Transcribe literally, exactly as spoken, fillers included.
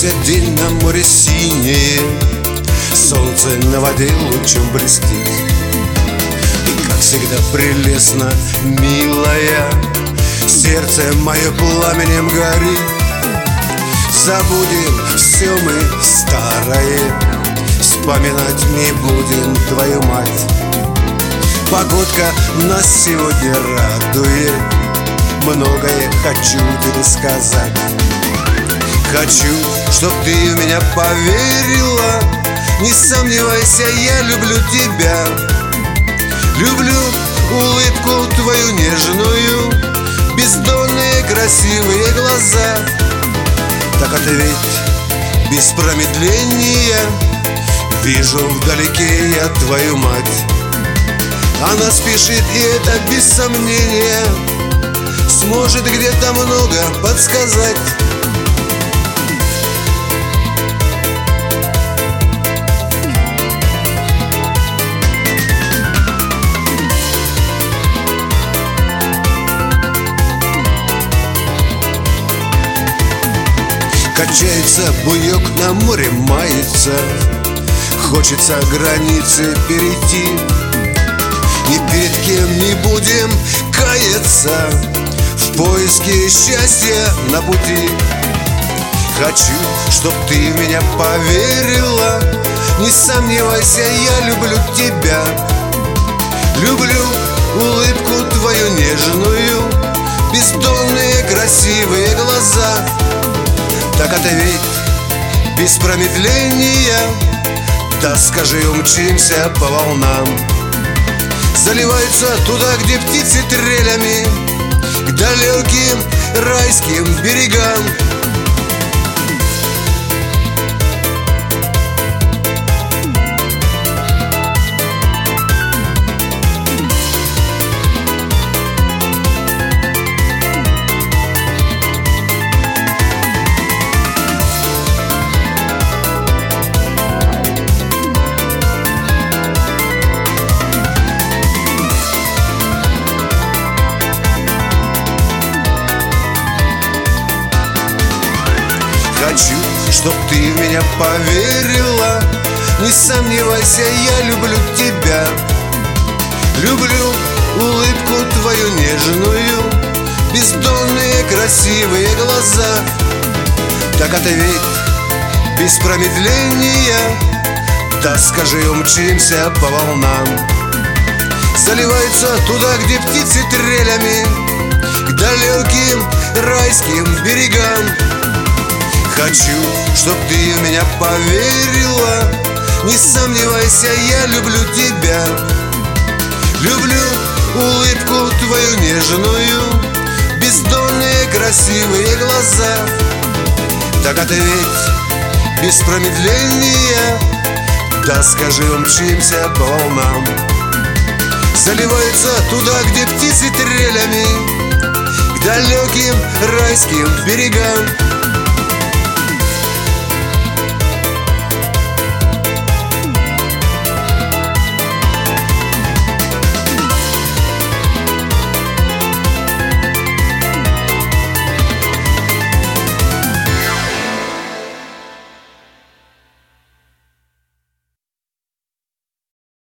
Завершился день, на море синее, солнце на воде лучом блестит. И как всегда прелестно, милая, сердце мое пламенем горит. Забудем все мы старое, вспоминать не будем твою мать. Погодка нас сегодня радует, многое хочу тебе сказать. Хочу, чтоб ты в меня поверила, не сомневайся, я люблю тебя. Люблю улыбку твою нежную, бездонные красивые глаза. Так ответь без промедления, вижу вдалеке я твою мать. Она спешит, и это без сомнения сможет где-то много подсказать. Качается буёк, на море мается, хочется границы перейти. Ни перед кем не будем каяться в поиске счастья на пути. Хочу, чтоб ты в меня поверила, не сомневайся, я люблю тебя. Люблю улыбку твою нежную, бездонные красивые глаза. Так ответь без промедления, да скажи, умчимся по волнам. Заливаются туда, где птицы трелями, к далеким райским берегам. Хочу, чтоб ты в меня поверила, не сомневайся, я люблю тебя. Люблю улыбку твою нежную, бездонные красивые глаза. Так ответь без промедления, да скажи, умчимся по волнам. Заливаются туда, где птицы трелями, к далеким райским берегам. Хочу, чтоб ты в меня поверила, не сомневайся, я люблю тебя. Люблю улыбку твою нежную, бездонные красивые глаза. Так ответь без промедления, да скажи, умчимся по волнам. Заливаются туда, где птицы трелями, к далеким райским берегам.